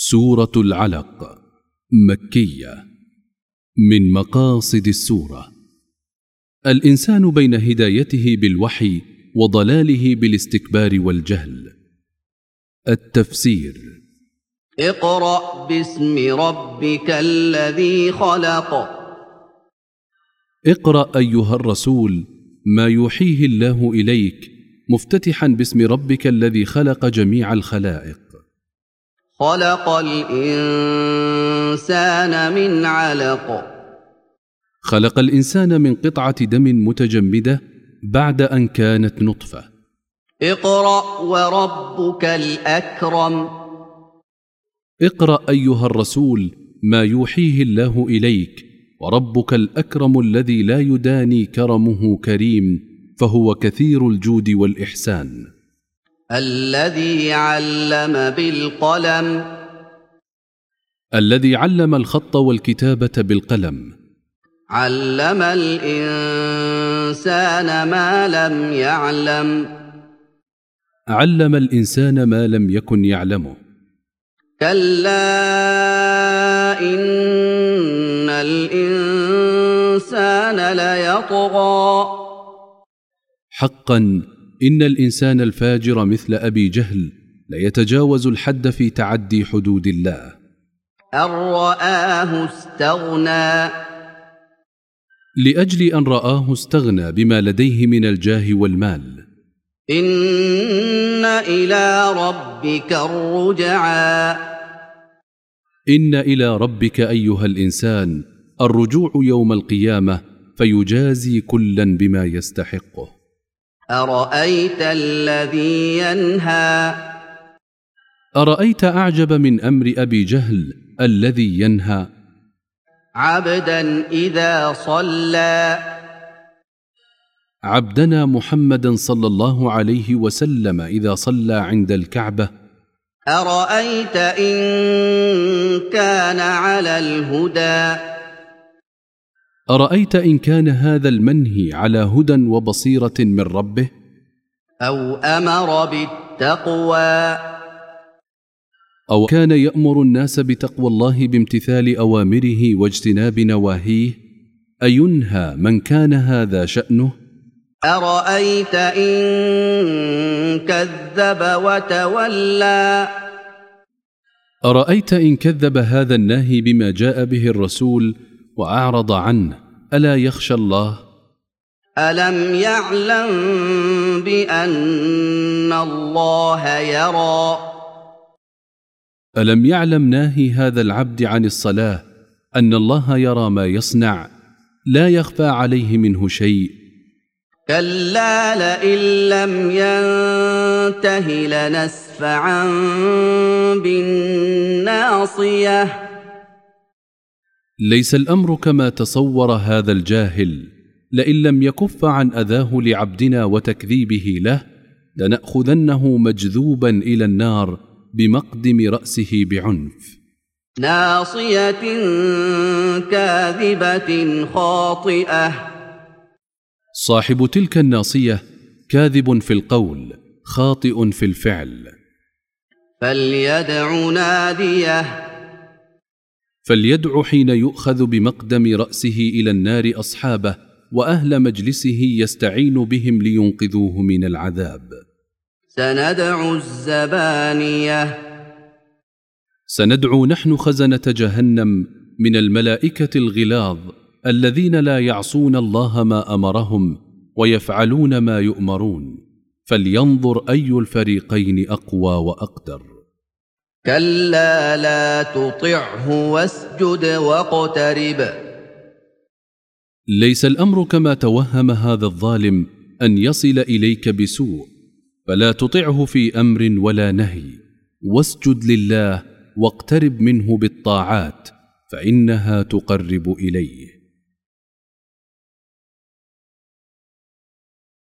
سورة العلق مكية. من مقاصد السورة: الإنسان بين هدايته بالوحي وضلاله بالاستكبار والجهل. التفسير: اقرأ باسم ربك الذي خلق. اقرأ أيها الرسول ما يوحيه الله إليك مفتتحا باسم ربك الذي خلق جميع الخلائق. خلق الإنسان من علق. خلق الإنسان من قطعة دم متجمدة بعد أن كانت نطفة. اقرأ وربك الأكرم. اقرأ أيها الرسول ما يوحيه الله إليك، وربك الأكرم الذي لا يداني كرمه كريم، فهو كثير الجود والإحسان. الذي علم بالقلم. الذي علم الخط والكتابة بالقلم. علم الإنسان ما لم يعلم. علم الإنسان ما لم يكن يعلمه. كلا إن الإنسان ليطغى. حقا إن الإنسان الفاجر مثل أبي جهل ليتجاوز الحد في تعدي حدود الله. أن رآه استغنى. لأجل أن رآه استغنى بما لديه من الجاه والمال. إن إلى ربك الرجعى. إن إلى ربك أيها الإنسان الرجوع يوم القيامة، فيجازي كلا بما يستحقه. أرأيت الذي ينهى. أرأيت أعجب من أمر أبي جهل الذي ينهى عبدا إذا صلى. عبدنا محمدا صلى الله عليه وسلم إذا صلى عند الكعبة. أرأيت إن كان على الهدى. أرأيت إن كان هذا المنهي على هدى وبصيرة من ربه، أو أمر بالتقوى، أو كان يأمر الناس بتقوى الله بامتثال أوامره واجتناب نواهيه، أينهى من كان هذا شأنه؟ أرأيت إن كذب وتولى. أرأيت إن كذب هذا الناهي بما جاء به الرسول وأعرض عنه، ألا يخشى الله؟ ألم يعلم بأن الله يرى. ألم يعلم ناهي هذا العبد عن الصلاة أن الله يرى ما يصنع، لا يخفى عليه منه شيء؟ كلا لئن لم ينته لنسفعا بالناصية. ليس الأمر كما تصور هذا الجاهل، لئن لم يكف عن أذاه لعبدنا وتكذيبه له لنأخذنه مجذوبا إلى النار بمقدم رأسه بعنف. ناصية كاذبة خاطئة. صاحب تلك الناصية كاذب في القول خاطئ في الفعل. فليدع ناديه. فليدع حين يؤخذ بمقدم رأسه إلى النار أصحابه وأهل مجلسه يستعين بهم لينقذوه من العذاب. سندع الزبانية. سندعو نحن خزنة جهنم من الملائكة الغلاظ الذين لا يعصون الله ما أمرهم ويفعلون ما يؤمرون، فلينظر أي الفريقين أقوى وأقدر. كلا لا تطعه واسجد واقترب. ليس الأمر كما توهم هذا الظالم أن يصل إليك بسوء، فلا تطعه في أمر ولا نهي، واسجد لله واقترب منه بالطاعات، فإنها تقرب إليه.